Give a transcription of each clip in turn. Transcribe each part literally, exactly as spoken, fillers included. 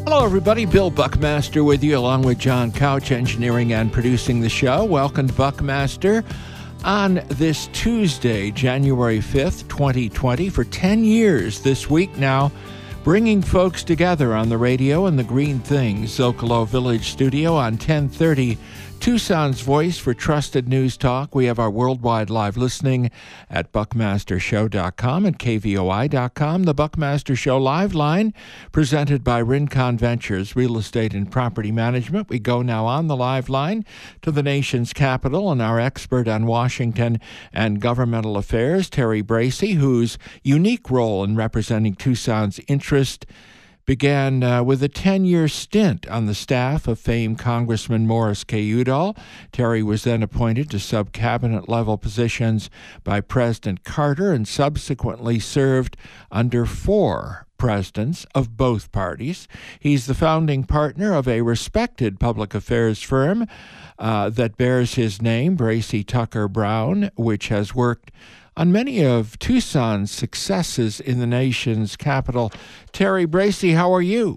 Hello, everybody. Bill Buckmaster with you, along with John Couch, engineering and producing the show. Welcome to Buckmaster on this Tuesday, January fifth, twenty twenty. For ten years this week now, bringing folks together on the radio and the Green Things Zocalo Village studio on ten thirty Tucson's voice for trusted news talk. We have our worldwide live listening at buckmaster show dot com and k v o i dot com. The Buckmaster Show live line presented by Rincon Ventures, Real Estate and Property Management. We go now on the live line to the nation's capital and our expert on Washington and governmental affairs, Terry Bracey, whose unique role in representing Tucson's interest began uh, with a ten-year stint on the staff of famed Congressman Morris K. Udall. Terry was then appointed to sub-cabinet level positions by President Carter and subsequently served under four presidents of both parties. He's the founding partner of a respected public affairs firm uh, that bears his name, Bracey Tucker Brown, which has worked on many of Tucson's successes in the nation's capital. Terry Bracey, how are you?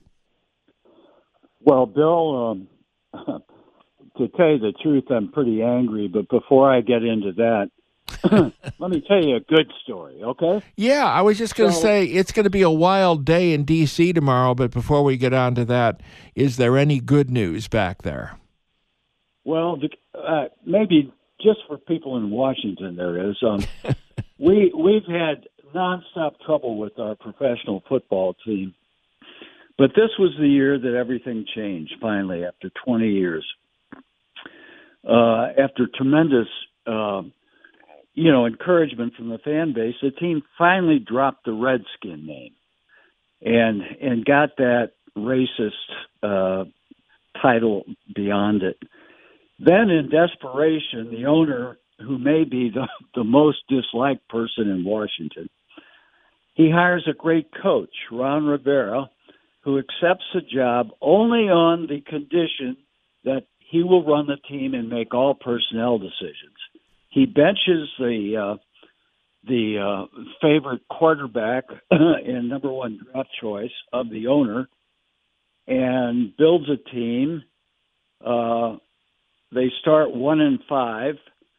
Well, Bill, um, to tell you the truth, I'm pretty angry, but before I get into that, let me tell you a good story, okay? Yeah, I was just going to so, say, it's going to be a wild day in D C tomorrow, but before we get on to that, is there any good news back there? Well, the, uh, maybe just for people in Washington there is. Um, we, we've had nonstop trouble with our professional football team, but this was the year that everything changed, finally, after twenty years. Uh, after tremendous, uh, you know, encouragement from the fan base, the team finally dropped the Redskin name and and got that racist uh, title beyond it. Then, in desperation, the owner, who may be the, the most disliked person in Washington, he hires a great coach, Ron Rivera, who accepts the job only on the condition that he will run the team and make all personnel decisions. He benches the uh, the uh, favorite quarterback and number one draft choice of the owner and builds a team. Uh, They start one and five,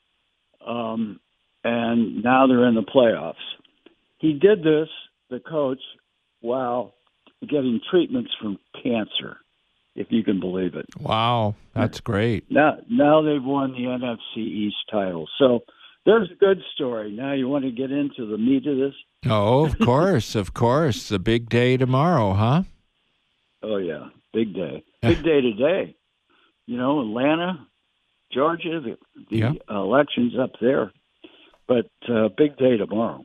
um, and now they're in the playoffs. He did this, the coach, while getting treatments from cancer, if you can believe it. Wow, that's great. Now, now they've won the N F C East title. So there's a good story. Now you want to get into the meat of this? Oh, of course, of course. The big day tomorrow, huh? Oh, yeah, big day. Big day today. You know, Atlanta, Georgia, the, the yeah. election's up there, but uh, big day tomorrow.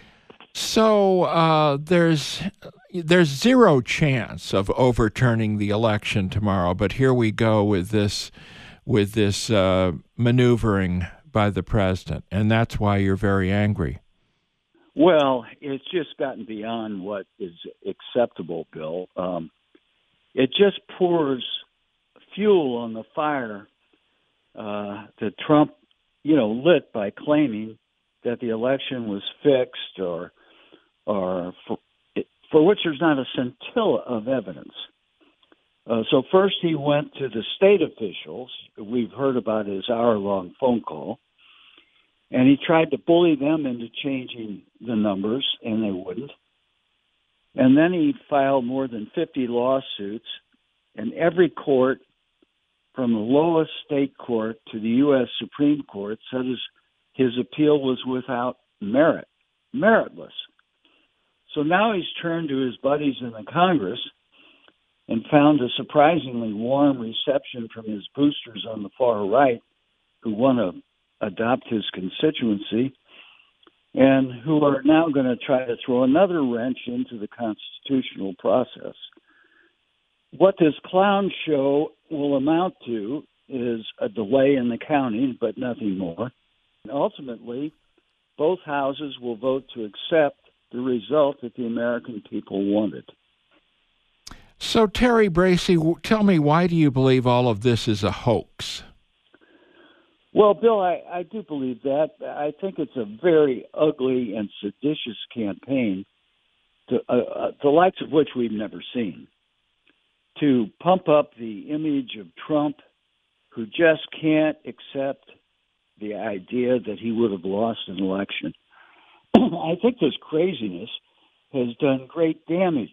So uh, there's there's zero chance of overturning the election tomorrow, but here we go with this with this uh, maneuvering by the president, and that's why you're very angry. Well, it's just gotten beyond what is acceptable, Bill. Um, it just pours fuel on the fire Uh, that Trump, you know, lit by claiming that the election was fixed or, or for, for which there's not a scintilla of evidence. Uh, so first he went to the state officials. We've heard about his hour-long phone call, and he tried to bully them into changing the numbers, and they wouldn't. And then he filed more than fifty lawsuits, and every court, from the lowest state court to the U S Supreme Court, said his, his appeal was without merit, meritless. So now he's turned to his buddies in the Congress and found a surprisingly warm reception from his boosters on the far right who want to adopt his constituency and who are now going to try to throw another wrench into the constitutional process. What this clown show will amount to is a delay in the counting, but nothing more. And ultimately, both houses will vote to accept the result that the American people wanted. So, Terry Bracey, tell me, why do you believe all of this is a hoax? Well, Bill, I, I do believe that. I think it's a very ugly and seditious campaign, to, uh, uh, the likes of which we've never seen. to pump up the image of Trump, who just can't accept the idea that he would have lost an election. I think this craziness has done great damage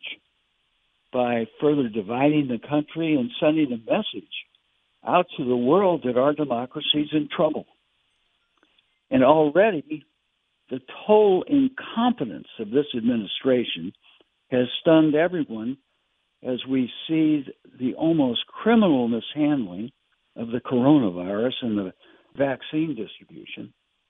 by further dividing the country and sending a message out to the world that our democracy is in trouble. And already, the total incompetence of this administration has stunned everyone as we see the almost criminal mishandling of the coronavirus and the vaccine distribution.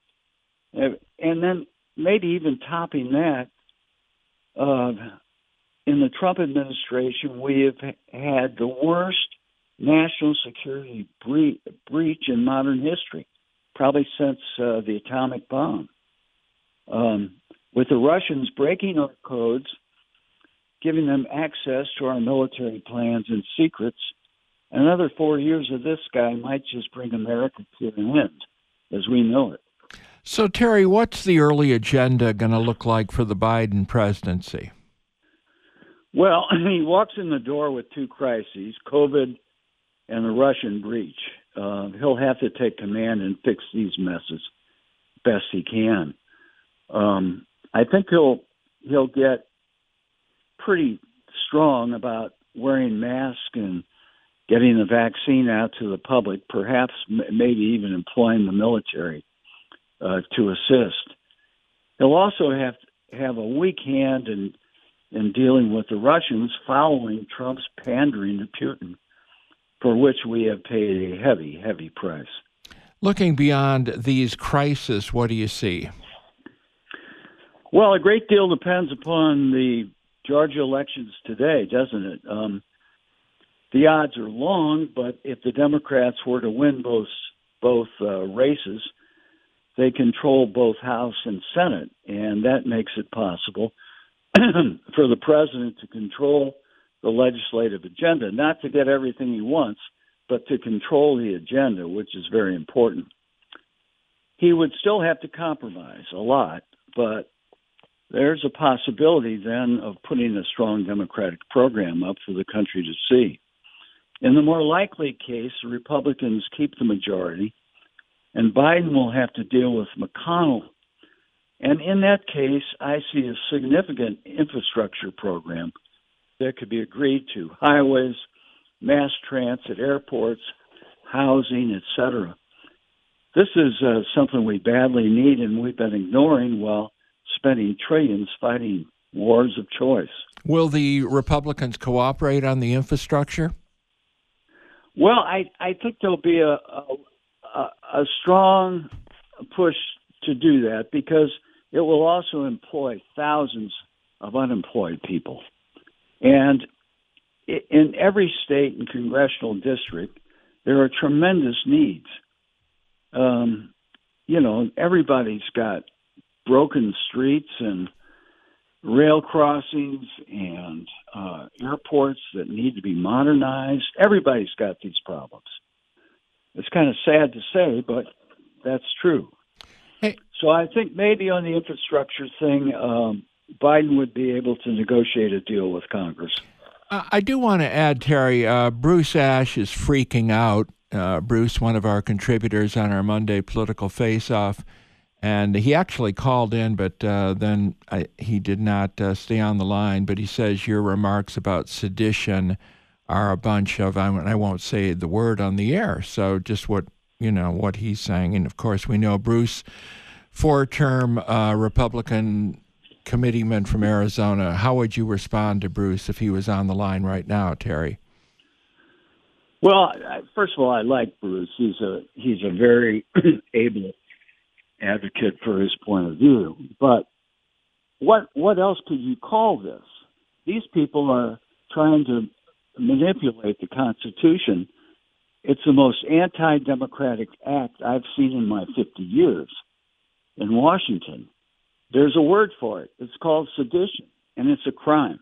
And then maybe even topping that, uh, in the Trump administration, we have had the worst national security bre- breach in modern history, probably since uh, the atomic bomb. Um, with the Russians breaking our codes, giving them access to our military plans and secrets, another four years of this guy might just bring America to an end as we know it. So, Terry, what's the early agenda going to look like for the Biden presidency? Well, he walks in the door with two crises, COVID and the Russian breach. Uh, he'll have to take command and fix these messes best he can. Um, I think he'll he'll get pretty strong about wearing masks and getting the vaccine out to the public, perhaps m- maybe even employing the military uh, to assist. He'll also have to have a weak hand in, in dealing with the Russians following Trump's pandering to Putin, for which we have paid a heavy, heavy price. Looking beyond these crises, what do you see? Well, a great deal depends upon the Georgia elections today, doesn't it? Um, the odds are long, but if the Democrats were to win both both uh, races, they control both House and Senate, and that makes it possible for the president to control the legislative agenda, not to get everything he wants, but to control the agenda, which is very important. He would still have to compromise a lot, but there's a possibility then of putting a strong Democratic program up for the country to see. In the more likely case, the Republicans keep the majority, and Biden will have to deal with McConnell. And in that case, I see a significant infrastructure program that could be agreed to: highways, mass transit, airports, housing, et cetera. This is uh, something we badly need, and we've been ignoring while spending trillions fighting wars of choice. Will the Republicans cooperate on the infrastructure? Well, I, I think there'll be a, a, a strong push to do that, because it will also employ thousands of unemployed people. And in every state and congressional district, there are tremendous needs. Um, you know, everybody's got broken streets and rail crossings and uh, airports that need to be modernized. Everybody's got these problems. It's kind of sad to say, but that's true. Hey. So I think maybe on the infrastructure thing, um, Biden would be able to negotiate a deal with Congress. Uh, I do want to add, Terry, uh, Bruce Ash is freaking out. Uh, Bruce, one of our contributors on our Monday Political Face-Off, and he actually called in, but uh, then I, he did not uh, stay on the line. But he says your remarks about sedition are a bunch of, I won't say the word on the air, so just what, you know, what he's saying. And, of course, we know Bruce, four-term uh, Republican committeeman from Arizona. How would you respond to Bruce if he was on the line right now, Terry? Well, first of all, I like Bruce. He's a he's a very able advocate for his point of view. But what what else could you call this? These people are trying to manipulate the Constitution. It's the most anti-democratic act I've seen in my fifty years in Washington. There's a word for it. It's called sedition, and it's a crime.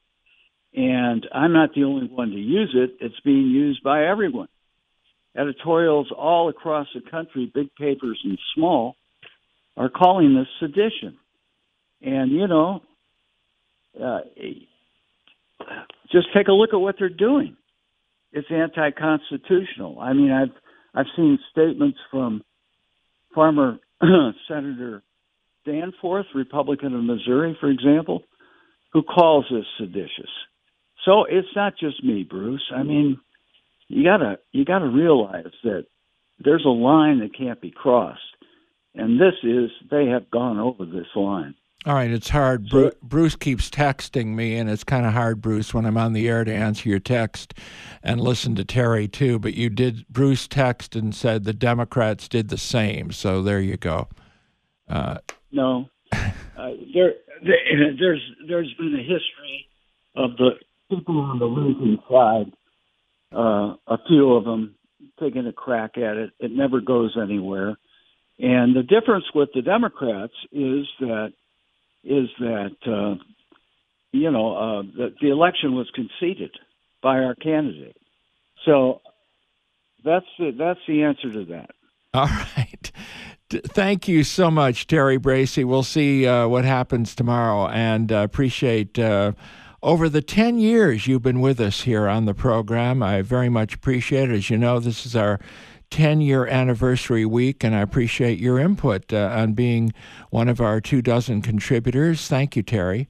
And I'm not the only one to use it. It's being used by everyone. Editorials all across the country, big papers and small, are calling this sedition. And, you know, uh, just take a look at what they're doing. It's anti-constitutional. I mean, I've I've seen statements from former Senator Danforth, Republican of Missouri, for example, who calls this seditious. So it's not just me, Bruce. I mean, you gotta you gotta realize that there's a line that can't be crossed, and this is they have gone over this line. All right, it's hard. Bruce, Bruce keeps texting me, and it's kind of hard, Bruce, when I'm on the air to answer your text and listen to Terry, too. But you did, Bruce texted and said the Democrats did the same, so there you go. Uh, no. uh, there, there, there's there's been a history of the people on the losing side, uh, a few of them taking a crack at it. It never goes anywhere. And the difference with the Democrats is that is that, uh, you know, uh, that the election was conceded by our candidate. So that's the, that's the answer to that. All right. D- thank you so much, Terry Bracey. We'll see uh, what happens tomorrow, and uh, appreciate uh, over the ten years you've been with us here on the program. I very much appreciate it. As you know, this is our ten-year anniversary week, and I appreciate your input uh, on being one of our two dozen contributors. Thank you, Terry.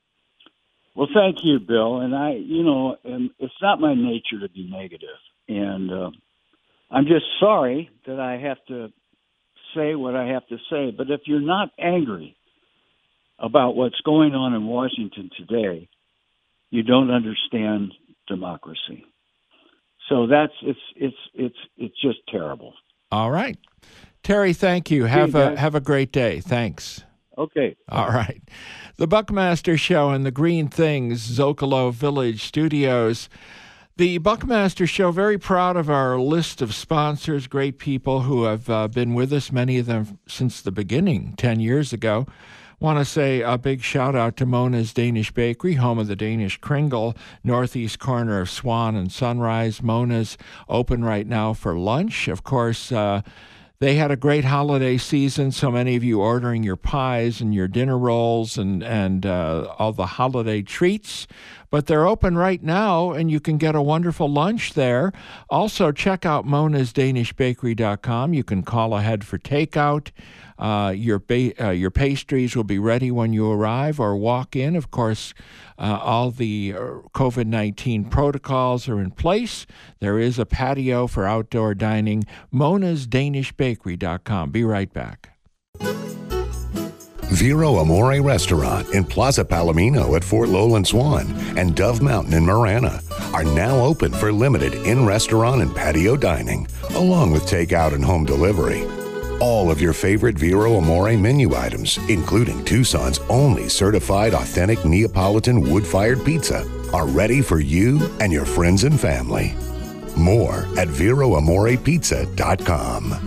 Well, thank you, Bill. And I, you know, and it's not my nature to be negative, and uh, I'm just sorry that I have to say what I have to say. But if you're not angry about what's going on in Washington today, you don't understand democracy. So that's it's it's it's it's just terrible. All right, Terry. Thank you. Have See you a guys. have a great day. Thanks. Okay. All right. The Buckmaster Show in the Green Things Zocalo Village Studios. The Buckmaster Show, very proud of our list of sponsors, great people who have uh, been with us, many of them since the beginning, ten years ago. Want to say a big shout out to Mona's Danish Bakery, home of the Danish Kringle, northeast corner of Swan and Sunrise. Mona's open right now for lunch. Of course, uh, they had a great holiday season. So many of you ordering your pies and your dinner rolls and, and uh, all the holiday treats. But they're open right now, and you can get a wonderful lunch there. Also, check out monas danish bakery dot com. You can call ahead for takeout. Uh, your ba- uh, your pastries will be ready when you arrive or walk in. Of course, uh, all the COVID nineteen protocols are in place. There is a patio for outdoor dining. monas danish bakery dot com. Be right back. Vero Amore Restaurant in Plaza Palomino at Fort Lowland Swan and Dove Mountain in Marana are now open for limited in-restaurant and patio dining, along with takeout and home delivery. All of your favorite Vero Amore menu items, including Tucson's only certified authentic Neapolitan wood-fired pizza, are ready for you and your friends and family. More at vero amore pizza dot com.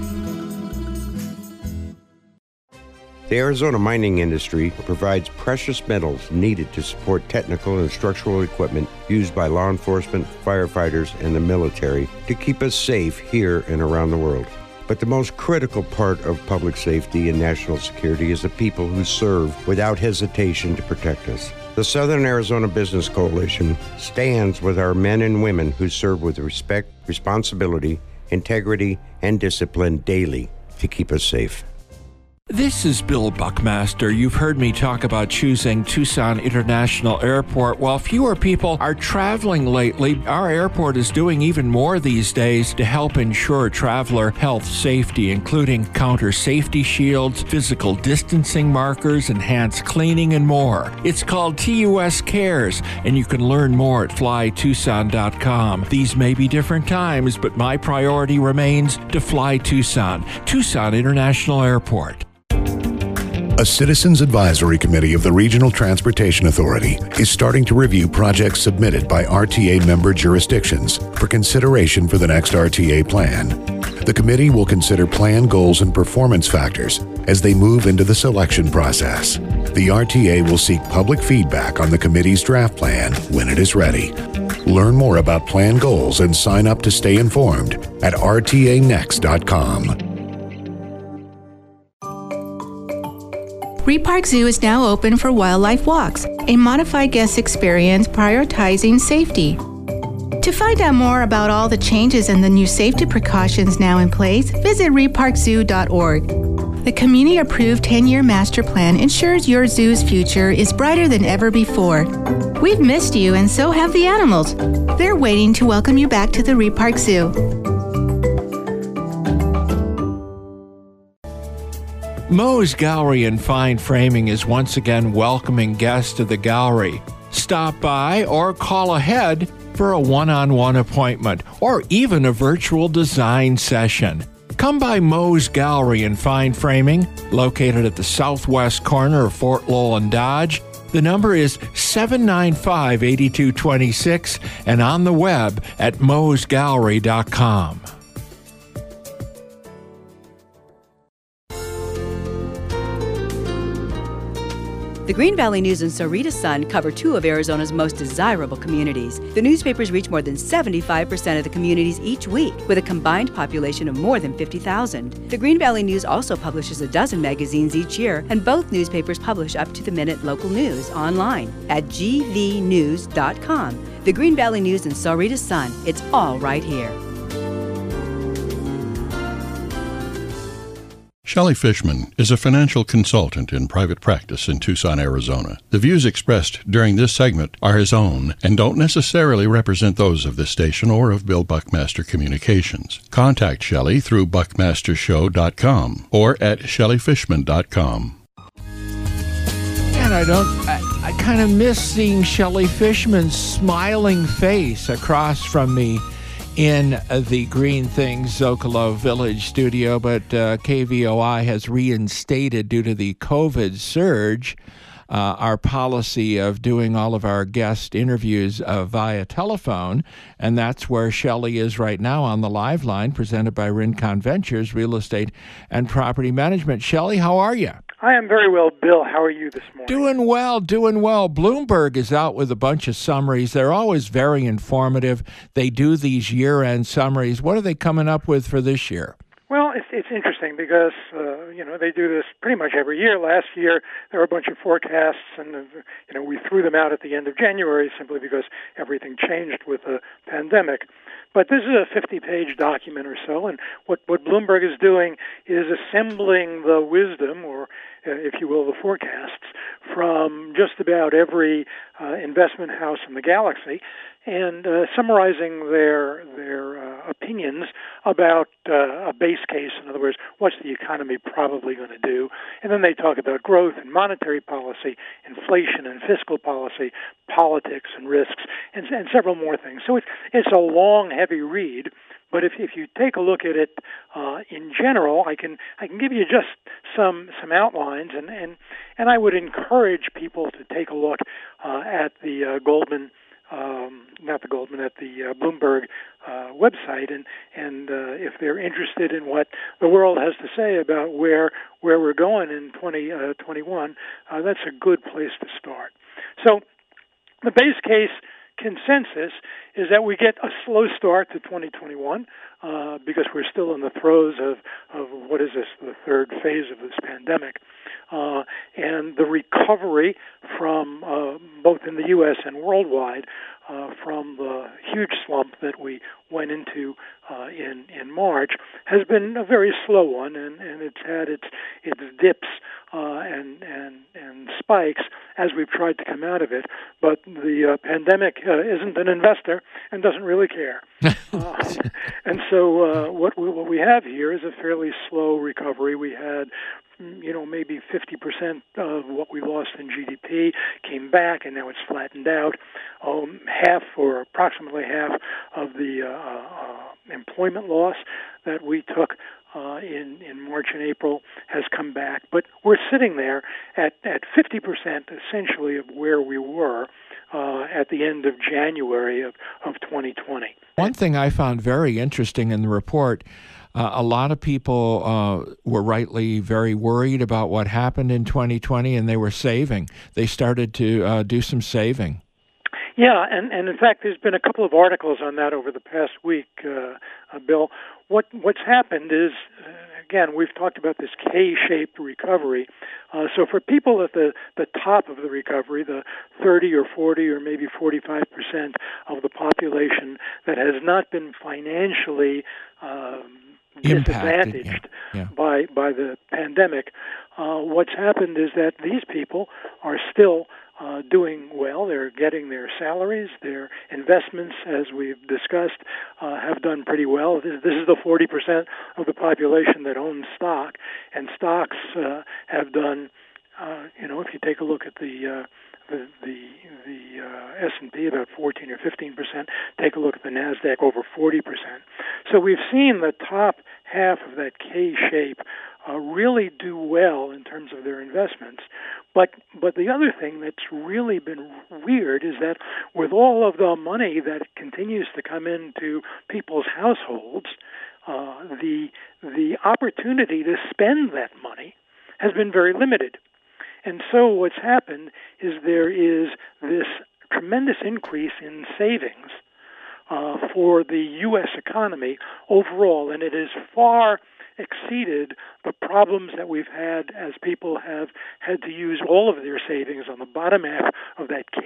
The Arizona mining industry provides precious metals needed to support technical and structural equipment used by law enforcement, firefighters, and the military to keep us safe here and around the world. But the most critical part of public safety and national security is the people who serve without hesitation to protect us. The Southern Arizona Business Coalition stands with our men and women who serve with respect, responsibility, integrity, and discipline daily to keep us safe. This is Bill Buckmaster. You've heard me talk about choosing Tucson International Airport. While fewer people are traveling lately, our airport is doing even more these days to help ensure traveler health safety, including counter safety shields, physical distancing markers, enhanced cleaning, and more. It's called T U S Cares, and you can learn more at fly tucson dot com. These may be different times, but my priority remains to fly Tucson. Tucson International Airport. A Citizens Advisory Committee of the Regional Transportation Authority is starting to review projects submitted by R T A member jurisdictions for consideration for the next R T A plan. The committee will consider plan goals and performance factors as they move into the selection process. The R T A will seek public feedback on the committee's draft plan when it is ready. Learn more about plan goals and sign up to stay informed at r t a next dot com. Reed Park Zoo is now open for wildlife walks, a modified guest experience prioritizing safety. To find out more about all the changes and the new safety precautions now in place, visit reed park zoo dot org. The community-approved ten-year master plan ensures your zoo's future is brighter than ever before. We've missed you, and so have the animals. They're waiting to welcome you back to the Reed Park Zoo. Moe's Gallery and Fine Framing is once again welcoming guests to the gallery. Stop by or call ahead for a one-on-one appointment or even a virtual design session. Come by Moe's Gallery and Fine Framing, located at the southwest corner of Fort Lowell and Dodge. The number is seven nine five, eight two two six and on the web at moes gallery dot com. The Green Valley News and Sahuarita Sun cover two of Arizona's most desirable communities. The newspapers reach more than seventy-five percent of the communities each week, with a combined population of more than fifty thousand. The Green Valley News also publishes a dozen magazines each year, and both newspapers publish up-to-the-minute local news online at g v news dot com. The Green Valley News and Sahuarita Sun, it's all right here. Shelley Fishman is a financial consultant in private practice in Tucson, Arizona. The views expressed during this segment are his own and don't necessarily represent those of this station or of Bill Buckmaster Communications. Contact Shelley through buckmaster show dot com or at shelley fishman dot com. And I don't, I, I kind of miss seeing Shelley Fishman's smiling face across from me in the Green Things Zocalo Village studio, but uh, K V O I has reinstated, due to the COVID surge, uh, our policy of doing all of our guest interviews uh, via telephone, and that's where Shelley is right now on the live line, presented by Rincon Ventures Real Estate and Property Management. Shelley, how are you? I am very well, Bill. How are you this morning? Doing well, doing well. Bloomberg is out with a bunch of summaries. They're always very informative. They do these year-end summaries. What are they coming up with for this year? Well, it's it's interesting because, uh, you know, they do this pretty much every year. Last year, there were a bunch of forecasts, and, uh, you know, we threw them out at the end of January simply because everything changed with the pandemic. But this is a fifty-page document or so, and what, what Bloomberg is doing is assembling the wisdom, or uh, if you will, the forecasts, from just about every uh, investment house in the galaxy, and uh, summarizing their their uh, opinions about uh, a base case. In other words, what's the economy probably going to do? And then they talk about growth and monetary policy, inflation and fiscal policy, politics and risks, and, and several more things. So it's it's a long, heavy read. But if if you take a look at it uh, in general, I can I can give you just some some outlines, and and, and I would encourage people to take a look uh, at the uh, Goldman. Um, not the Goldman, at the uh, Bloomberg uh, website, and and uh, if they're interested in what the world has to say about where where we're going in twenty twenty-one, uh, that's a good place to start. So the base case consensus is that we get a slow start to twenty twenty-one uh, because we're still in the throes of, of what is this, the third phase of this pandemic. Uh, and the recovery from uh, both in the U S and worldwide uh, from the huge slump that we went into uh, in in March has been a very slow one, and, and it's had its its dips uh, and and and spikes as we've tried to come out of it. But the uh, pandemic uh, isn't an investor and doesn't really care, uh, and so uh, what we, what we have here is a fairly slow recovery. We had, you know, maybe fifty percent of what we lost in G D P came back, and now it's flattened out. Um, half, or approximately half, of the uh, uh, employment loss that we took uh, in, in March and April has come back. But we're sitting there at, at fifty percent, essentially, of where we were uh, at the end of January of, of twenty twenty. One thing I found very interesting in the report, Uh, a lot of people uh, were rightly very worried about what happened in twenty twenty, and they were saving. They started to uh, do some saving. Yeah, and, and in fact, there's been a couple of articles on that over the past week, uh, uh, Bill. what what's happened is, uh, again, we've talked about this K-shaped recovery. Uh, so for people at the, the top of the recovery, the thirty or forty or maybe forty-five percent of the population that has not been financially um, disadvantaged yeah. Yeah. by by the pandemic, uh, what's happened is that these people are still Uh, doing well. They're getting their salaries. Their investments, as we've discussed, uh, have done pretty well. This, this is the forty percent of the population that owns stock, and stocks uh, have done, uh, you know, if you take a look at the uh, the the, the uh, S and P, about fourteen or fifteen percent. Take a look at the NASDAQ, over forty percent. So we've seen the top half of that K-shape uh, really do well in terms of their investments. But but the other thing that's really been weird is that with all of the money that continues to come into people's households, uh, the the opportunity to spend that money has been very limited. And so what's happened is there is this tremendous increase in savings uh, for the U S economy overall, and it is far exceeded the problems that we've had as people have had to use all of their savings on the bottom half of that K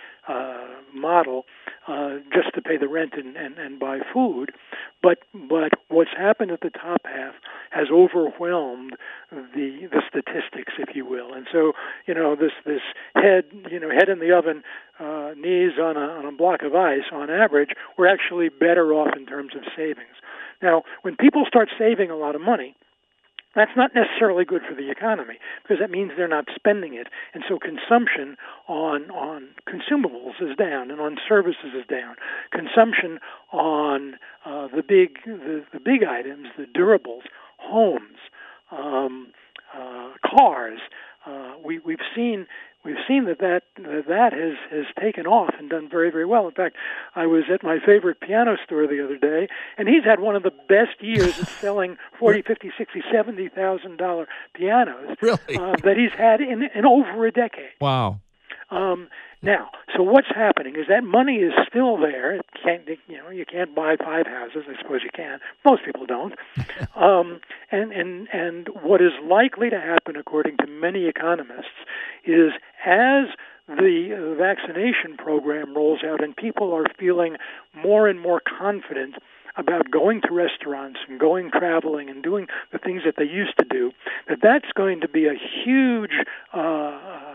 uh, model uh, just to pay the rent and, and, and buy food. But but what's happened at the top half has overwhelmed the the statistics, if you will. And so, you know, this this head, you know, head in the oven, uh, knees on a, on a block of ice, on average, we're actually better off in terms of savings. Now, when people start saving a lot of money, that's not necessarily good for the economy because that means they're not spending it. And so consumption on on consumables is down and on services is down. Consumption on uh, the big the, the big items, the durables, homes, um, uh, cars, uh, we, we've seen We've seen that that, that that has, has taken off and done very, very well. In fact, I was at my favorite piano store the other day, and he's had one of the best years of selling forty, fifty, sixty, seventy thousand dollar pianos really? uh, that he's had in, in over a decade. Wow. Um, now, so what's happening is that money is still there. It can't, you know, you can't buy five houses. I suppose you can. Most people don't. um, and and and what is likely to happen, according to many economists, is as the vaccination program rolls out and people are feeling more and more confident about going to restaurants and going traveling and doing the things that they used to do, that that's going to be a huge uh,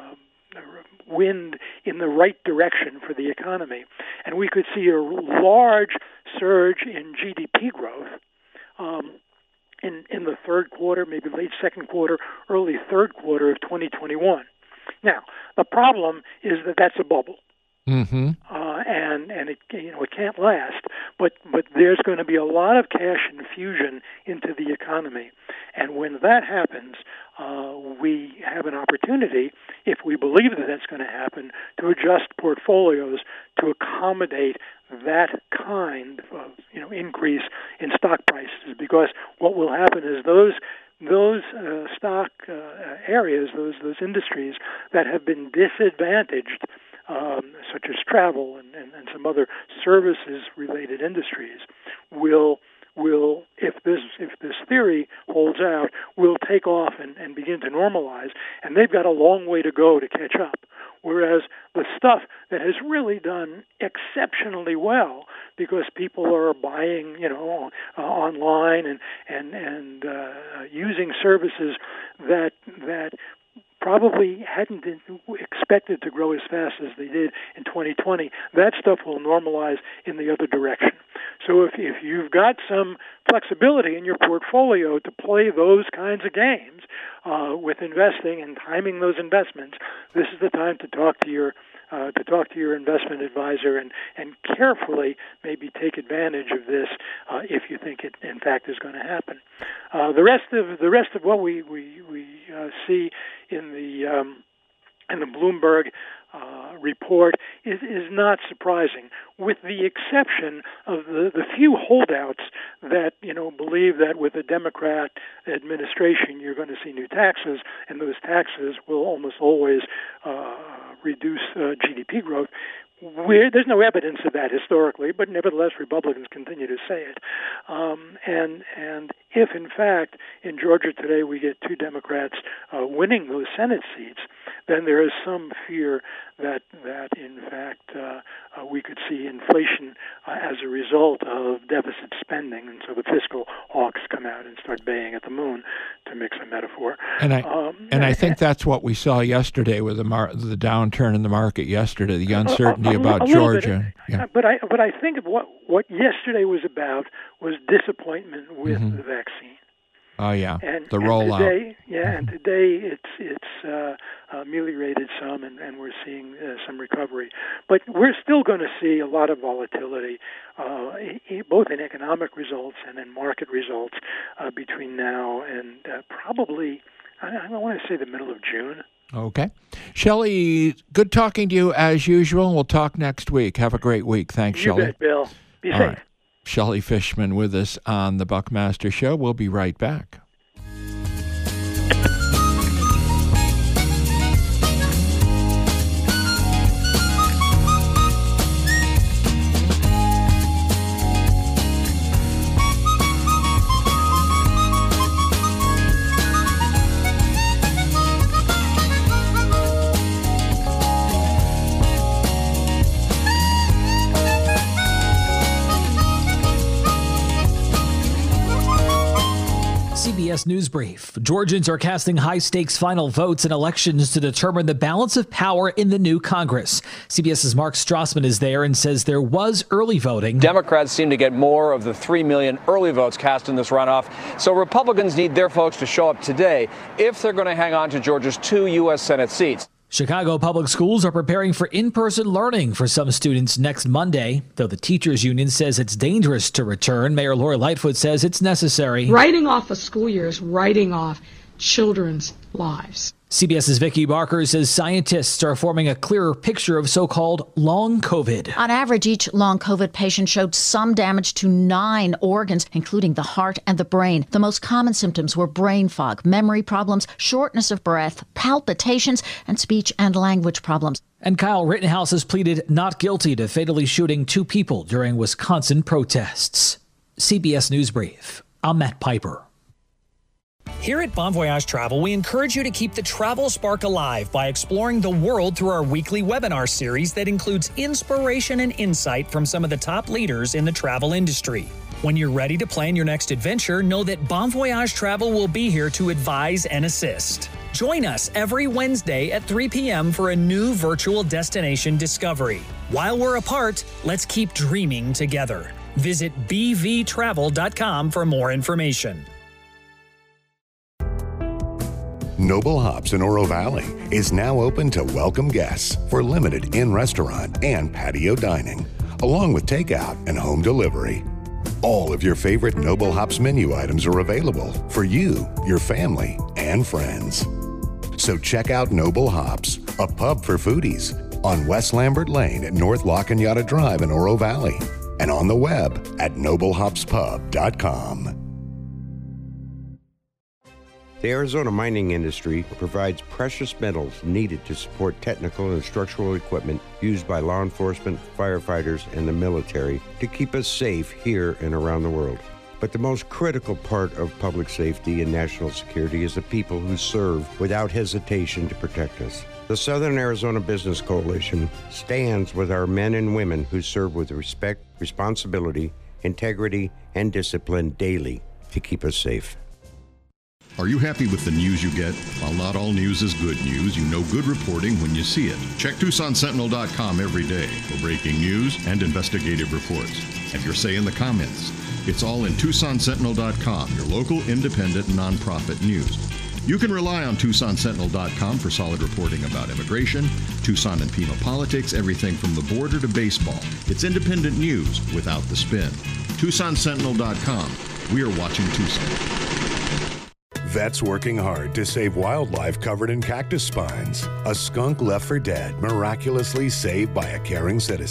wind in the right direction for the economy. And we could see a large surge in G D P growth um, in, in the third quarter, maybe late second quarter, early third quarter of twenty twenty-one. Now, the problem is that that's a bubble. Mm-hmm. Uh, and and it you know it can't last, but but there's going to be a lot of cash infusion into the economy, and when that happens, uh, we have an opportunity, if we believe that that's going to happen, to adjust portfolios to accommodate that kind of you know increase in stock prices. Because what will happen is those those uh, stock uh, areas, those those industries that have been disadvantaged, Um, such as travel and, and, and some other services-related industries, will will if this if this theory holds out, will take off and, and begin to normalize, and they've got a long way to go to catch up. Whereas the stuff that has really done exceptionally well, because people are buying, you know, uh, online and and and uh, using services that that. probably hadn't been expected to grow as fast as they did in twenty twenty. That stuff will normalize in the other direction. So if, if you've got some flexibility in your portfolio to play those kinds of games uh, with investing and timing those investments, this is the time to talk to your uh, to talk to your investment advisor and, and carefully maybe take advantage of this uh, if you think it in fact is going to happen. Uh, the rest of the rest of what we we we uh, see in the um, in the Bloomberg uh, report is, is not surprising, with the exception of the, the few holdouts that, you know, believe that with a Democrat administration you're going to see new taxes, and those taxes will almost always uh, reduce uh, G D P growth. we're, there's no evidence of that historically, but nevertheless, Republicans continue to say it. Um, and and if, in fact, in Georgia today we get two Democrats uh, winning those Senate seats, then there is some fear that, that in fact, uh, uh, we could see inflation uh, as a result of deficit spending. And so the fiscal hawks come out and start baying at the moon, to mix a metaphor. And I, um, and I think that's what we saw yesterday with the mar- the downturn in the market yesterday, the uncertainty a, a, about a Georgia. Yeah. But I but I think what what yesterday was about was disappointment with mm-hmm. the vaccine. Oh yeah, and, the and rollout. Today, yeah, mm-hmm. and today it's it's uh, ameliorated some, and, and we're seeing uh, some recovery. But we're still going to see a lot of volatility, uh, both in economic results and in market results, uh, between now and uh, probably, I, I want to say, the middle of June. Okay. Shelley, good talking to you as usual. We'll talk next week. Have a great week. Thanks, you Shelley. You bet, Bill. Be All safe. Right. Shelley Fishman with us on the Buckmaster Show. We'll be right back. C B S News Brief. Georgians are casting high-stakes final votes in elections to determine the balance of power in the new Congress. CBS's Mark Strassman is there and says there was early voting. Democrats seem to get more of the three million early votes cast in this runoff, so Republicans need their folks to show up today if they're going to hang on to Georgia's two U S Senate seats. Chicago public schools are preparing for in-person learning for some students next Monday. Though the teachers union says it's dangerous to return, Mayor Lori Lightfoot says it's necessary. Writing off a school year is writing off children's lives. CBS's Vicki Barker says scientists are forming a clearer picture of so-called long COVID. On average, each long COVID patient showed some damage to nine organs, including the heart and the brain. The most common symptoms were brain fog, memory problems, shortness of breath, palpitations, and speech and language problems. And Kyle Rittenhouse has pleaded not guilty to fatally shooting two people during Wisconsin protests. C B S News Brief. I'm Matt Piper. Here at Bon Voyage Travel, we encourage you to keep the travel spark alive by exploring the world through our weekly webinar series that includes inspiration and insight from some of the top leaders in the travel industry. When you're ready to plan your next adventure, know that Bon Voyage Travel will be here to advise and assist. Join us every Wednesday at three p.m. for a new virtual destination discovery. While we're apart, let's keep dreaming together. Visit b v travel dot com for more information. Noble Hops in Oro Valley is now open to welcome guests for limited in-restaurant and patio dining, along with takeout and home delivery. All of your favorite Noble Hops menu items are available for you, your family, and friends. So check out Noble Hops, a pub for foodies, on West Lambert Lane at North La Cañada Drive in Oro Valley, and on the web at noble hops pub dot com. The Arizona mining industry provides precious metals needed to support technical and structural equipment used by law enforcement, firefighters, and the military to keep us safe here and around the world. But the most critical part of public safety and national security is the people who serve without hesitation to protect us. The Southern Arizona Business Coalition stands with our men and women who serve with respect, responsibility, integrity, and discipline daily to keep us safe. Are you happy with the news you get? While not all news is good news, you know good reporting when you see it. Check Tucson Sentinel dot com every day for breaking news and investigative reports. Have your say in the comments. It's all in Tucson Sentinel dot com, your local independent nonprofit news. You can rely on Tucson Sentinel dot com for solid reporting about immigration, Tucson and Pima politics, everything from the border to baseball. It's independent news without the spin. Tucson Sentinel dot com. We are watching Tucson. Vets working hard to save wildlife covered in cactus spines. A skunk left for dead, miraculously saved by a caring citizen.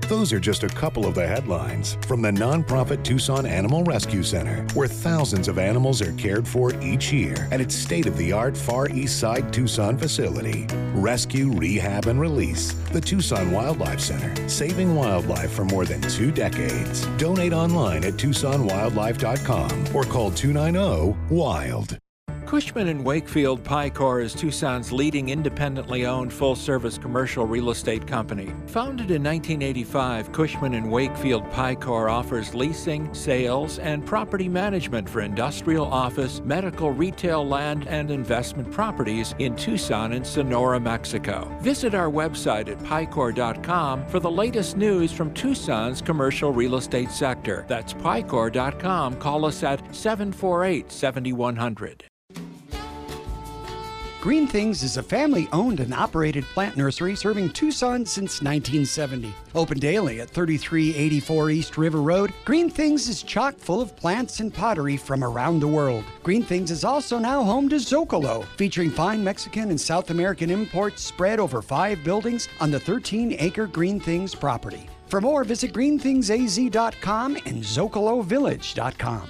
Those are just a couple of the headlines from the nonprofit Tucson Animal Rescue Center, where thousands of animals are cared for each year at its state-of-the-art Far East Side Tucson facility. Rescue, rehab, and release. The Tucson Wildlife Center, saving wildlife for more than two decades. Donate online at tucson wildlife dot com or call two nine zero, WILD. Cushman and Wakefield Picor is Tucson's leading independently owned full-service commercial real estate company. Founded in nineteen eighty-five, Cushman and Wakefield Picor offers leasing, sales, and property management for industrial, office, medical, retail, land, and investment properties in Tucson and Sonora, Mexico. Visit our website at picor dot com for the latest news from Tucson's commercial real estate sector. That's picor dot com. Call us at seven four eight, seven one zero zero. Green Things is a family-owned and operated plant nursery serving Tucson since nineteen seventy. Open daily at thirty-three eighty-four East River Road, Green Things is chock full of plants and pottery from around the world. Green Things is also now home to Zocalo, featuring fine Mexican and South American imports spread over five buildings on the thirteen acre Green Things property. For more, visit green things a z dot com and zocalo village dot com.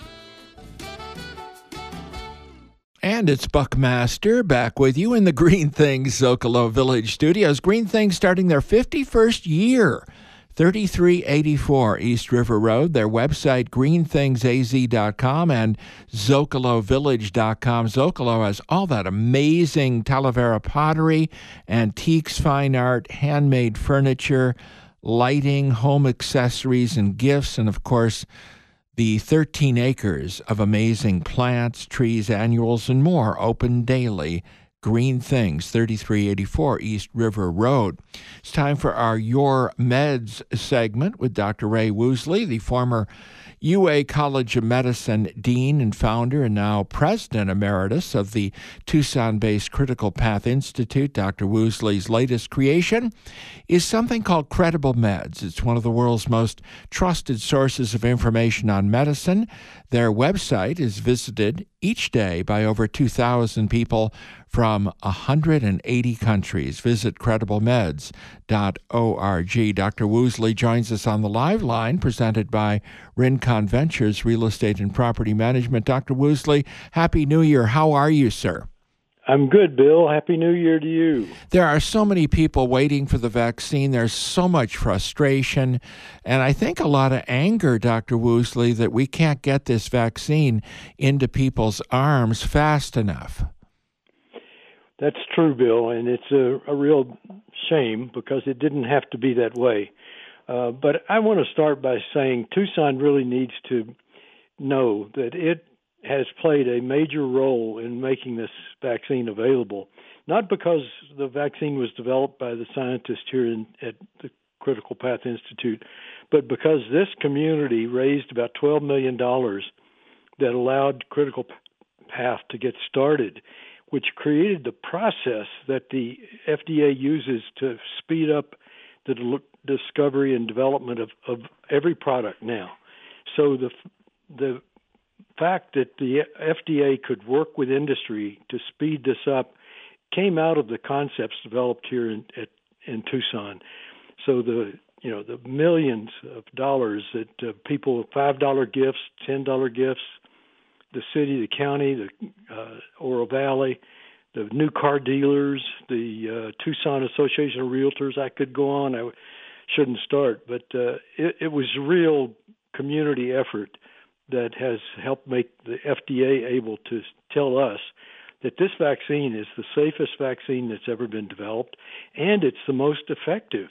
And it's Buckmaster back with you in the Green Things Zocalo Village studios. Green Things starting their fifty-first year, thirty-three eighty-four East River Road. Their website, green things a z dot com and zocalo village dot com. Zocalo has all that amazing Talavera pottery, antiques, fine art, handmade furniture, lighting, home accessories, and gifts, and of course, the thirteen acres of amazing plants, trees, annuals, and more open daily. Green Things, thirty-three eighty-four East River Road. It's time for our Your Meds segment with Doctor Ray Woosley, the former U A College of Medicine Dean and founder and now President Emeritus of the Tucson-based Critical Path Institute. Doctor Woosley's latest creation is something called Credible Meds. It's one of the world's most trusted sources of information on medicine. Their website is visited each day by over two thousand people from one hundred eighty countries. Visit credible meds dot org. Doctor Woosley joins us on the live line presented by Rincon Ventures Real Estate and Property Management. Doctor Woosley, Happy New Year. How are you, sir? I'm good, Bill. Happy New Year to you. There are so many people waiting for the vaccine. There's so much frustration, and I think a lot of anger, Doctor Woosley, that we can't get this vaccine into people's arms fast enough. That's true, Bill, and it's a, a real shame because it didn't have to be that way. Uh, but I want to start by saying Tucson really needs to know that it has played a major role in making this vaccine available, not because the vaccine was developed by the scientists here in, at the Critical Path Institute, but because this community raised about twelve million dollars that allowed Critical Path to get started, which created the process that the F D A uses to speed up the de- discovery and development of, of every product now. So the the fact that the F D A could work with industry to speed this up came out of the concepts developed here in at, in Tucson. So the you know the millions of dollars that uh, people, five dollar gifts, ten dollar gifts, the city, the county, the uh, Oro Valley, the new car dealers, the uh, Tucson Association of Realtors. I could go on. I shouldn't start, but uh, it, it was a real community effort that has helped make the F D A able to tell us that this vaccine is the safest vaccine that's ever been developed, and it's the most effective.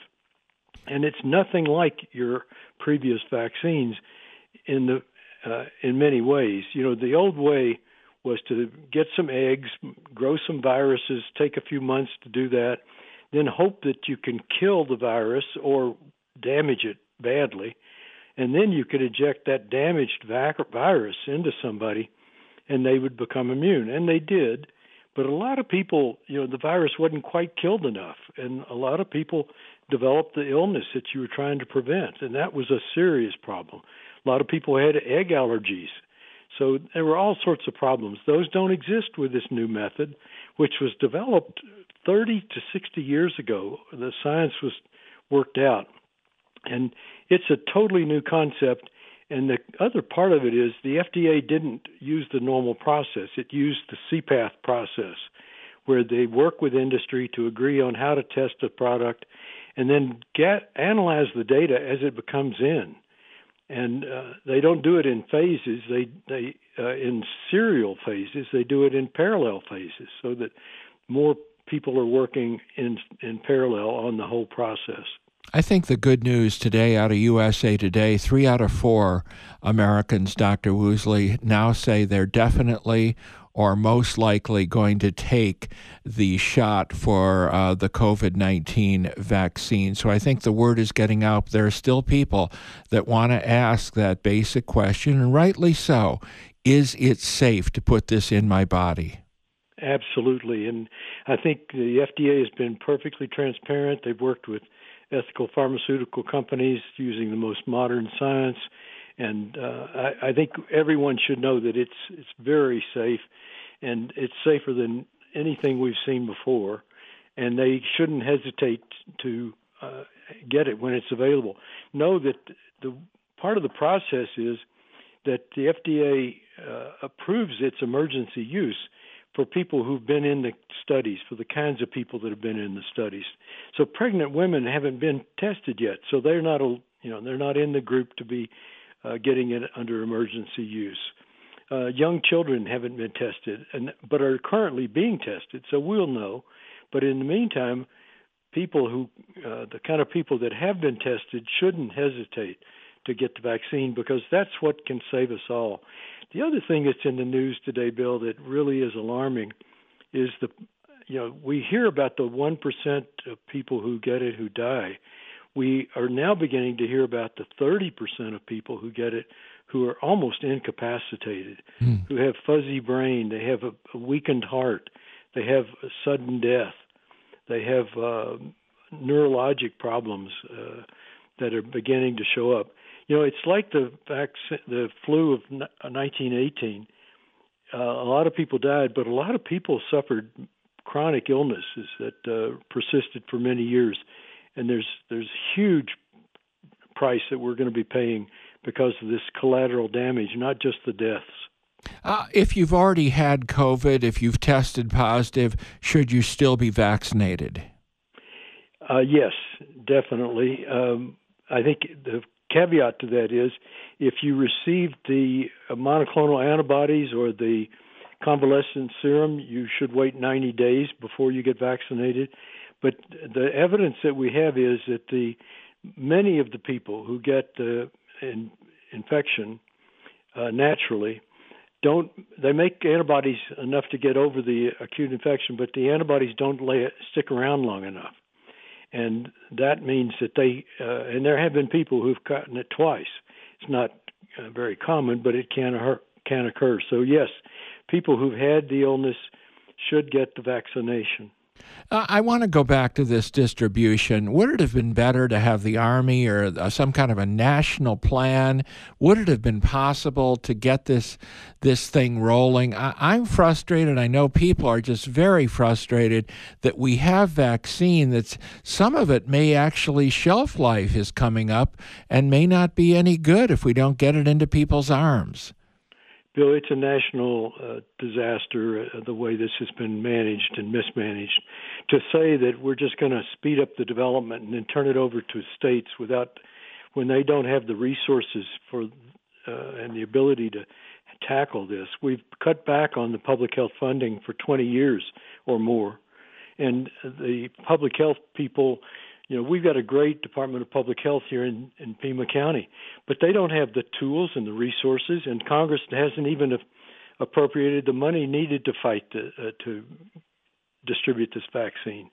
And it's nothing like your previous vaccines in the uh, in many ways. You know, the old way was to get some eggs, grow some viruses, take a few months to do that, then hope that you can kill the virus or damage it badly, and then you could inject that damaged virus into somebody, and they would become immune. And they did, but a lot of people, you know, the virus wasn't quite killed enough, and a lot of people developed the illness that you were trying to prevent, and that was a serious problem. A lot of people had egg allergies. So there were all sorts of problems. Those don't exist with this new method, which was developed thirty to sixty years ago. The science was worked out. And it's a totally new concept. And the other part of it is the F D A didn't use the normal process. It used the C PATH process, where they work with industry to agree on how to test the product and then get analyze the data as it becomes in. And uh, they don't do it in phases. They they uh, in serial phases. They do it in parallel phases, so that more people are working in in parallel on the whole process. I think the good news today out of U S A Today, three out of four Americans, Doctor Woosley, now say they're definitely or most likely going to take the shot for uh, the COVID nineteen vaccine. So I think the word is getting out. There are still people that want to ask that basic question, and rightly so. Is it safe to put this in my body? Absolutely. And I think the F D A has been perfectly transparent. They've worked with ethical pharmaceutical companies using the most modern science. And uh, I, I think everyone should know that it's it's very safe, and it's safer than anything we've seen before. And they shouldn't hesitate to uh, get it when it's available. Know that the part of the process is that the F D A uh, approves its emergency use for people who've been in the studies, for the kinds of people that have been in the studies. So pregnant women haven't been tested yet, so they're not, a, you know, they're not in the group to be uh, getting it under emergency use. Uh, young children haven't been tested, and but are currently being tested, so we'll know. But in the meantime, people who, uh, the kind of people that have been tested, shouldn't hesitate to get the vaccine, because that's what can save us all. The other thing that's in the news today, Bill, that really is alarming is the, you know, we hear about the one percent of people who get it who die. We are now beginning to hear about the thirty percent of people who get it who are almost incapacitated, mm. who have fuzzy brain, they have a, a weakened heart, they have a sudden death, they have uh, neurologic problems uh, that are beginning to show up. You know, it's like the vaccine, the flu of nineteen eighteen. Uh, a lot of people died, but a lot of people suffered chronic illnesses that uh, persisted for many years. And there's there's huge price that we're going to be paying because of this collateral damage, not just the deaths. Uh, if you've already had COVID, if you've tested positive, should you still be vaccinated? Uh, yes, definitely. Um, I think the caveat to that is if you received the monoclonal antibodies or the convalescent serum, you should wait ninety days before you get vaccinated. But the evidence that we have is that the many of the people who get the in, infection uh, naturally don't they make antibodies enough to get over the acute infection, but the antibodies don't lay, stick around long enough. And that means that they, uh, and there have been people who've gotten it twice. It's not uh, very common, but it can, occur, can occur. So yes, people who've had the illness should get the vaccination. Uh, I want to go back to this distribution. Would it have been better to have the Army or uh, some kind of a national plan? Would it have been possible to get this this thing rolling? I, I'm frustrated. I know people are just very frustrated that we have vaccine that's, some of it may actually, shelf life is coming up and may not be any good if we don't get it into people's arms. Bill, it's a national uh, disaster, uh, the way this has been managed and mismanaged. To say that we're just going to speed up the development and then turn it over to states without, when they don't have the resources for uh, and the ability to tackle this. We've cut back on the public health funding for twenty years or more. And the public health people, you know, we've got a great Department of Public Health here in, in Pima County, but they don't have the tools and the resources, and Congress hasn't even appropriated the money needed to fight the, uh, to distribute this vaccine.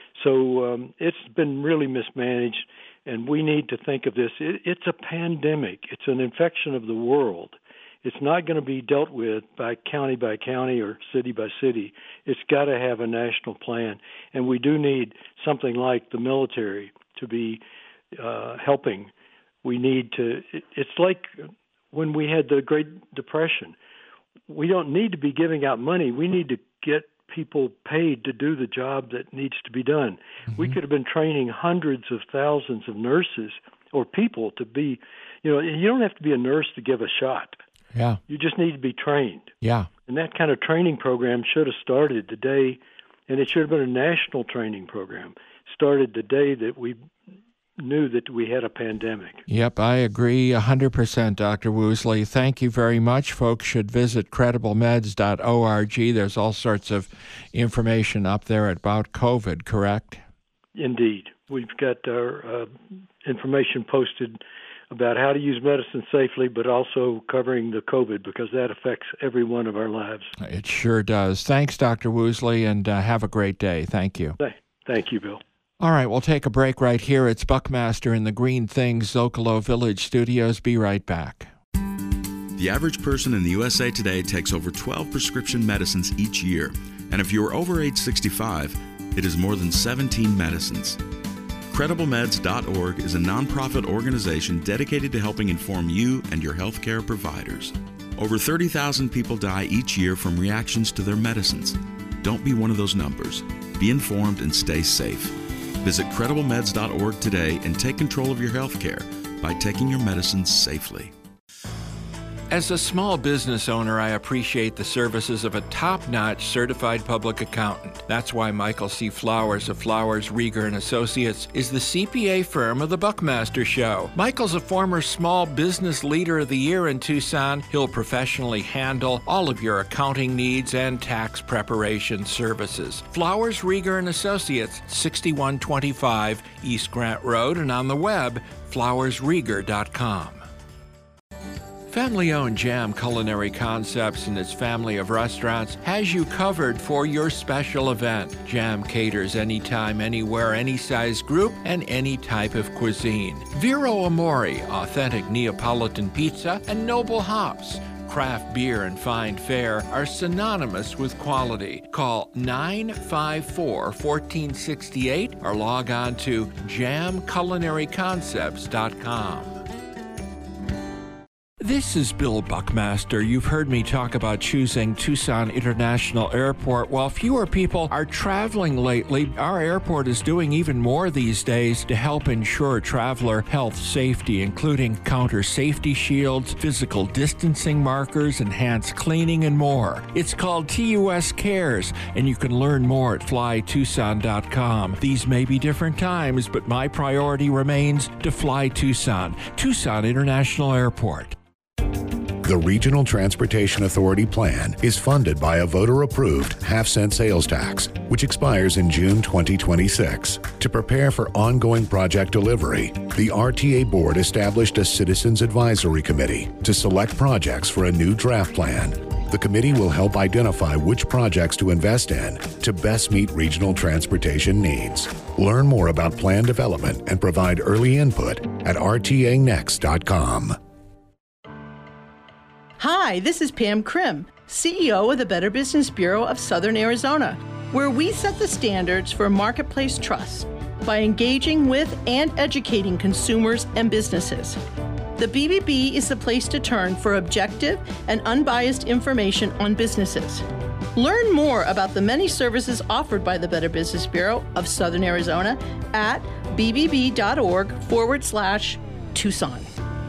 So um, it's been really mismanaged, and we need to think of this. It, it's a pandemic. It's an infection of the world. It's not going to be dealt with by county by county or city by city. It's got to have a national plan. And we do need something like the military to be uh, helping. We need to, it, it's like when we had the Great Depression. We don't need to be giving out money. We need to get people paid to do the job that needs to be done. Mm-hmm. We could have been training hundreds of thousands of nurses or people to be, you know, you don't have to be a nurse to give a shot. Yeah. You just need to be trained. Yeah. And that kind of training program should have started the day, and it should have been a national training program, started the day that we knew that we had a pandemic. Yep, I agree one hundred percent, Doctor Woosley. Thank you very much. Folks should visit credible meds dot org. There's all sorts of information up there about COVID, correct? Indeed. We've got our uh, information posted about how to use medicine safely, but also covering the COVID, because that affects every one of our lives. It sure does. Thanks, Doctor Woosley, and uh, have a great day. Thank you. Thank you, Bill. All right, we'll take a break right here. It's Buckmaster in the Green Things Zocalo Village Studios. Be right back. The average person in the U S A today takes over twelve prescription medicines each year. And if you are over age sixty-five, it is more than seventeen medicines. credible meds dot org is a nonprofit organization dedicated to helping inform you and your healthcare providers. Over thirty thousand people die each year from reactions to their medicines. Don't be one of those numbers. Be informed and stay safe. Visit credible meds dot org today and take control of your health care by taking your medicines safely. As a small business owner, I appreciate the services of a top-notch certified public accountant. That's why Michael C. Flowers of Flowers, Rieger and Associates is the C P A firm of the Buckmaster Show. Michael's a former Small Business Leader of the Year in Tucson. He'll professionally handle all of your accounting needs and tax preparation services. Flowers, Rieger and Associates, sixty-one twenty-five East Grant Road, and on the web, flowers rieger dot com. Family-owned Jam Culinary Concepts and its family of restaurants has you covered for your special event. Jam caters anytime, anywhere, any size group, and any type of cuisine. Vero Amore, authentic Neapolitan pizza, and Noble Hops. Craft beer and fine fare are synonymous with quality. Call nine five four, one four six eight or log on to jam culinary concepts dot com. This is Bill Buckmaster. You've heard me talk about choosing Tucson International Airport. While fewer people are traveling lately, our airport is doing even more these days to help ensure traveler health safety, including counter safety shields, physical distancing markers, enhanced cleaning, and more. It's called T U S Cares, and you can learn more at fly tucson dot com. These may be different times, but my priority remains to fly Tucson. Tucson International Airport. The Regional Transportation Authority plan is funded by a voter-approved half-cent sales tax, which expires in June twenty twenty-six. To prepare for ongoing project delivery, the R T A Board established a Citizens Advisory Committee to select projects for a new draft plan. The committee will help identify which projects to invest in to best meet regional transportation needs. Learn more about plan development and provide early input at r t a next dot com. Hi, this is Pam Krim, C E O of the Better Business Bureau of Southern Arizona, where we set the standards for marketplace trust by engaging with and educating consumers and businesses. The B B B is the place to turn for objective and unbiased information on businesses. Learn more about the many services offered by the Better Business Bureau of Southern Arizona at bbb.org forward slash Tucson.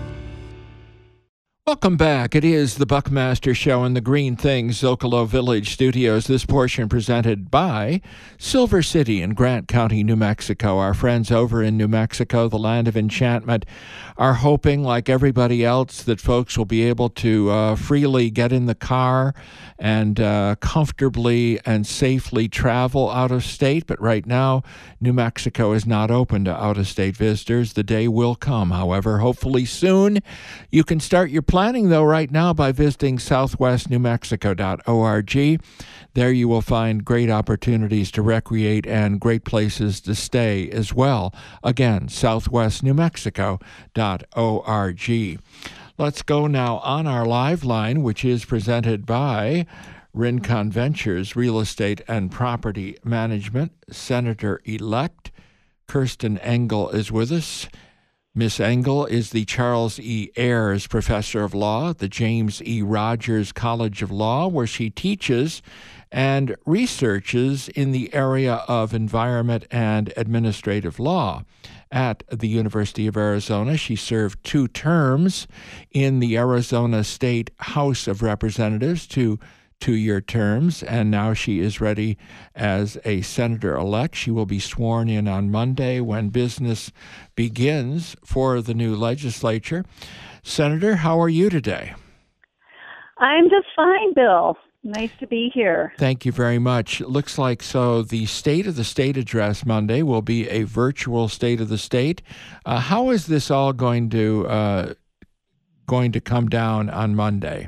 Welcome back. It is the Buckmaster Show in the Green Things Zocalo Village Studios. This portion presented by Silver City in Grant County, New Mexico. Our friends over in New Mexico, the land of enchantment, are hoping, like everybody else, that folks will be able to uh, freely get in the car and uh, comfortably and safely travel out of state. But right now, New Mexico is not open to out-of-state visitors. The day will come, however, hopefully soon. You can start your planning, though, right now by visiting southwest new mexico dot org. There you will find great opportunities to recreate and great places to stay as well. Again, southwest new mexico dot org. Let's go now on our live line, which is presented by Rincon Ventures Real Estate and Property Management. Senator-elect Kirsten Engel is with us. Miss Engel is the Charles E. Ayers Professor of Law at the James E. Rogers College of Law, where she teaches and researches in the area of environment and administrative law. at the University of Arizona. She served two terms in the Arizona State House of Representatives, two two-year terms, and now she is ready as a senator-elect. She will be sworn in on Monday when business begins for the new legislature. Senator, how are you today? I'm just fine, Bill. Nice to be here. Thank you very much. It looks like so the State of the State address Monday will be a virtual State of the State. Uh, how is this all going to uh, going to come down on Monday?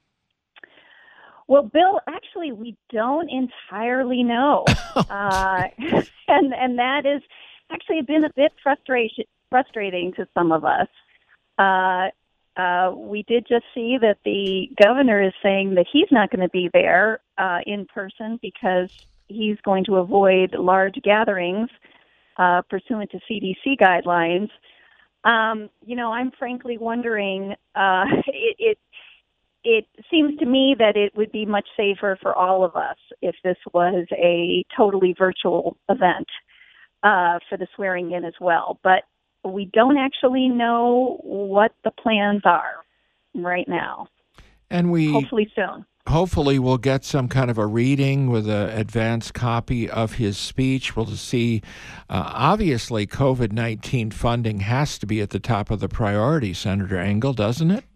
Well, Bill, actually, we don't entirely know, uh, and and that is actually been a bit frustration frustrating to some of us. Uh, uh, we did just see that the governor is saying that he's not going to be there uh, in person because he's going to avoid large gatherings uh, pursuant to C D C guidelines. Um, you know, I'm frankly wondering. Uh, it. it It seems to me that it would be much safer for all of us if this was a totally virtual event uh, for the swearing in as well. But we don't actually know what the plans are right now. And we hopefully soon. Hopefully we'll get some kind of a reading with an advanced copy of his speech. We'll see. Uh, obviously, COVID nineteen funding has to be at the top of the priority, Senator Engel, doesn't it?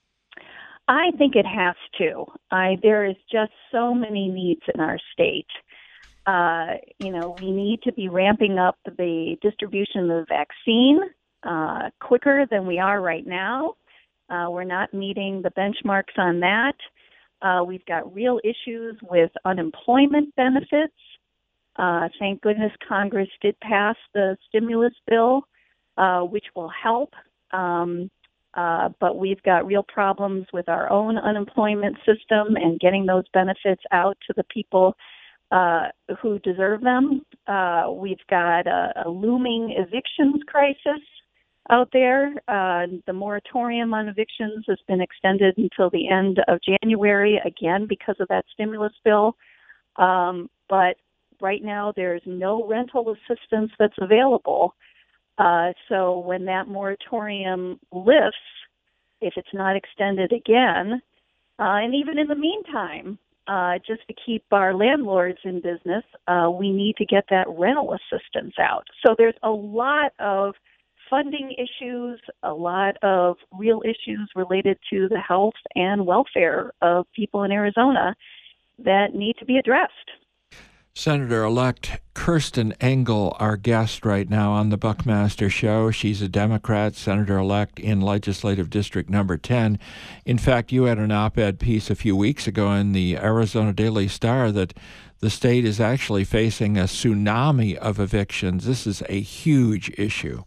I think it has to. I, there is just so many needs in our state. Uh, you know, we need to be ramping up the distribution of the vaccine uh, quicker than we are right now. Uh, we're not meeting the benchmarks on that. Uh, we've got real issues with unemployment benefits. Uh, thank goodness Congress did pass the stimulus bill, uh, which will help. Um, Uh, but we've got real problems with our own unemployment system and getting those benefits out to the people uh, who deserve them. Uh, we've got a, a looming evictions crisis out there. Uh, the moratorium on evictions has been extended until the end of January, again, because of that stimulus bill. Um, but right now there's no rental assistance that's available. Uh, so when that moratorium lifts, if it's not extended again, uh, and even in the meantime, uh, just to keep our landlords in business, uh, we need to get that rental assistance out. So there's a lot of funding issues, a lot of real issues related to the health and welfare of people in Arizona that need to be addressed. Senator-elect Kirsten Engel, our guest right now on the Buckmaster Show. She's a Democrat, Senator-elect in Legislative District Number ten. In fact, you had an op-ed piece a few weeks ago in the Arizona Daily Star that the state is actually facing a tsunami of evictions. This is a huge issue.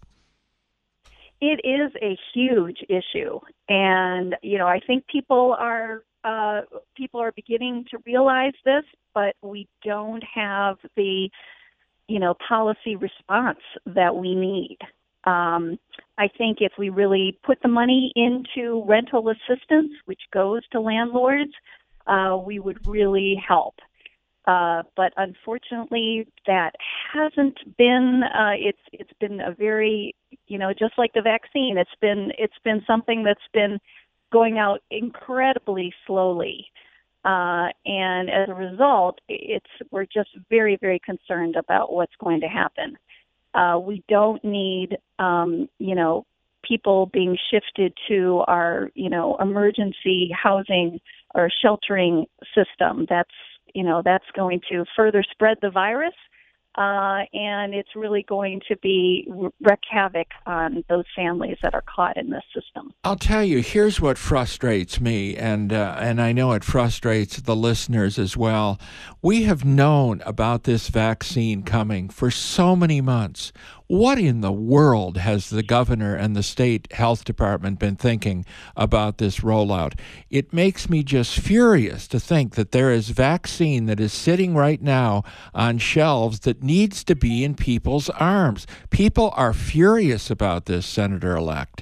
It is a huge issue. And, you know, I think people are uh, people are beginning to realize this, but we don't have the, you know, policy response that we need. Um, I think if we really put the money into rental assistance, which goes to landlords, uh, we would really help. Uh, but unfortunately, that hasn't been. Uh, it's it's been a very, you know, just like the vaccine. It's been it's been something that's been going out incredibly slowly, uh, and as a result, it's we're just very very concerned about what's going to happen. Uh, we don't need, um, you know, people being shifted to our, you know, emergency housing or sheltering system. That's You know, that's going to further spread the virus, uh, and it's really going to be wreak havoc on those families that are caught in this system. I'll tell you, here's what frustrates me, and uh, and I know it frustrates the listeners as well. We have known about this vaccine coming for so many months. What in the world has the governor and the state health department been thinking about this rollout? It makes me just furious to think that there is vaccine that is sitting right now on shelves that needs to be in people's arms. People are furious about this, Senator-elect.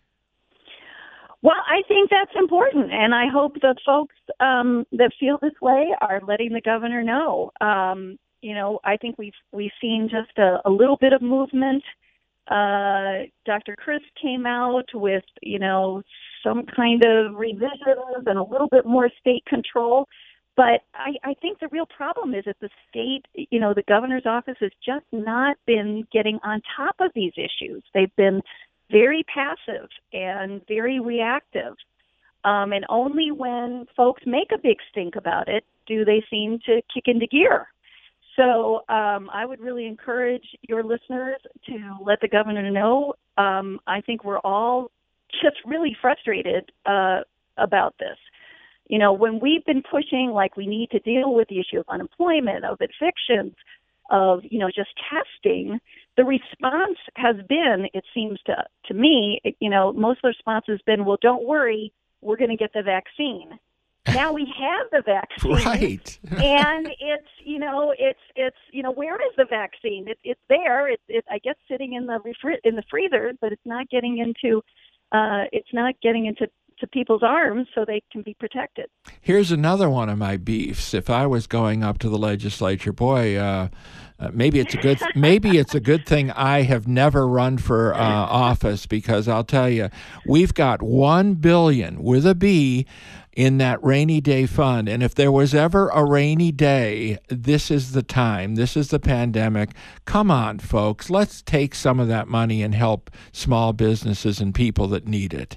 Well, I think that's important, and I hope the folks um, that feel this way are letting the governor know. Um, You know, I think we've we've seen just a, a little bit of movement Uh, Doctor Chris came out with, you know, some kind of revisions and a little bit more state control. But I, I think the real problem is that the state, you know, the governor's office has just not been getting on top of these issues. They've been very passive and very reactive. Um, and only when folks make a big stink about it do they seem to kick into gear. So um, I would really encourage your listeners to let the governor know. Um, I think we're all just really frustrated uh, about this. You know, when we've been pushing, like, we need to deal with the issue of unemployment, of evictions, of, you know, just testing, the response has been, it seems to to me, it, you know, most of the response has been, well, don't worry, we're going to get the vaccine. Now we have the vaccine. Right. And it's, you know, it's, it's, you know, where is the vaccine? It, it's there. It's, it, I guess, sitting in the refri- in the freezer, but it's not getting into, uh, it's not getting into to people's arms so they can be protected. Here's another one of my beefs. If I was going up to the legislature, boy, uh, uh, maybe it's a good maybe it's a good thing I have never run for uh, office, because I'll tell you, we've got one billion with a B in that rainy day fund, and if there was ever a rainy day, this is the time. This is the pandemic. Come on, folks, let's take some of that money and help small businesses and people that need it.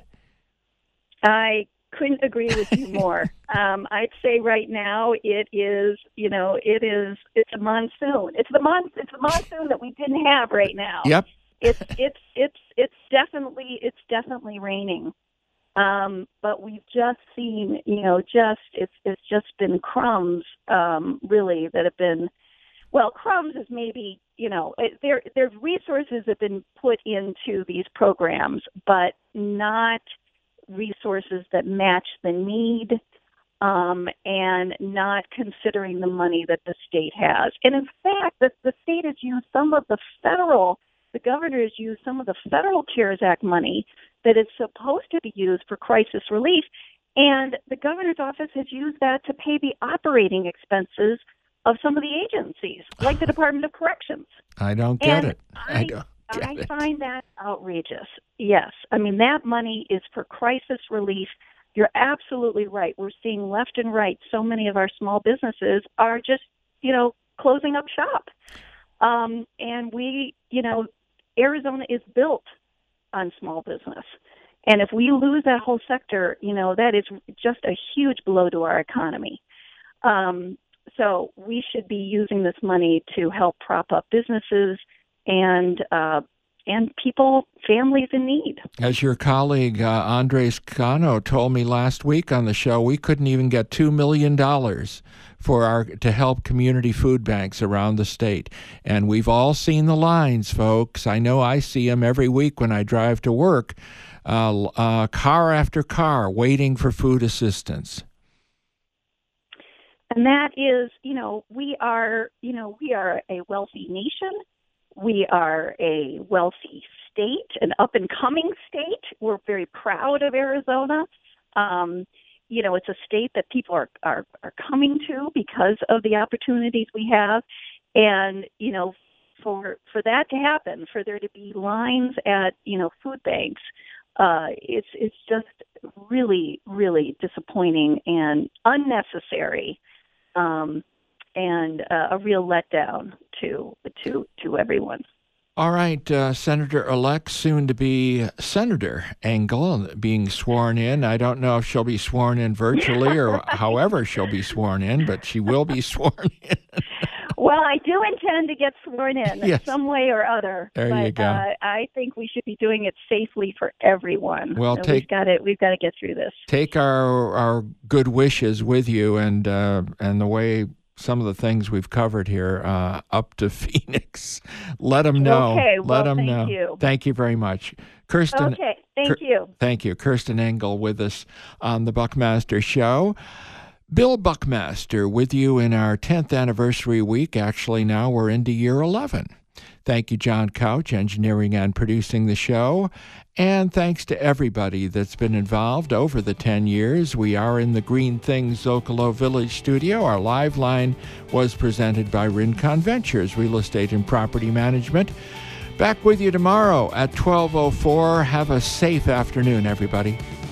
I couldn't agree with you more. um, I'd say right now it is, you know, it is, it's a monsoon. It's the mon, it's the monsoon that we didn't have right now. Yep. It's, it's, it's, it's definitely, it's definitely raining. Um, but we've just seen, you know, just, it's, it's just been crumbs, um, really, that have been, well, crumbs is maybe, you know, there, there's resources that have been put into these programs, but not resources that match the need, um, and not considering the money that the state has. And in fact, the, the state has used some of the federal, the governor has used some of the federal CARES Act money that is supposed to be used for crisis relief, and the governor's office has used that to pay the operating expenses of some of the agencies, like the Department of Corrections. I don't get and it. I, I don't. I find that outrageous. Yes. I mean, that money is for crisis relief. You're absolutely right. We're seeing left and right. So many of our small businesses are just, you know, closing up shop. Um, and we, you know, Arizona is built on small business. And if we lose that whole sector, you know, that is just a huge blow to our economy. Um, so we should be using this money to help prop up businesses and uh, and people, families in need. As your colleague uh, Andres Cano told me last week on the show, we couldn't even get two million dollars for our to help community food banks around the state. And we've all seen the lines, folks. I know I see them every week when I drive to work, uh, uh, car after car waiting for food assistance. And that is, you know, we are, you know, we are a wealthy nation. We are a wealthy state, an up-and-coming state. We're very proud of Arizona. Um, you know, it's a state that people are, are, are coming to because of the opportunities we have. And, you know, for for that to happen, for there to be lines at, you know, food banks, uh, it's it's just really, really disappointing and unnecessary. Um and uh, a real letdown to to to everyone. All right, uh, Senator-elect, soon to be Senator Engel, being sworn in. I don't know if she'll be sworn in virtually or however she'll be sworn in, but she will be sworn in. Well, I do intend to get sworn in yes. some way or other. There but, you go. Uh, I think we should be doing it safely for everyone. Well, so take, we've got to we've got to get through this. Take our our good wishes with you, and uh, and the way some of the things we've covered here uh, up to Phoenix. Let them know. Okay, Let well, them thank know. you. Thank you very much. Kirsten. Okay, thank Kir- you. Thank you. Kirsten Engel with us on the Buckmaster Show. Bill Buckmaster with you in our tenth anniversary week. Actually, now we're into year eleven. Thank you, John Couch, engineering and producing the show. And thanks to everybody that's been involved over the ten years. We are in the Green Things Zocalo Village studio. Our live line was presented by Rincon Ventures, Real Estate and Property Management. Back with you tomorrow at twelve oh four. Have a safe afternoon, everybody.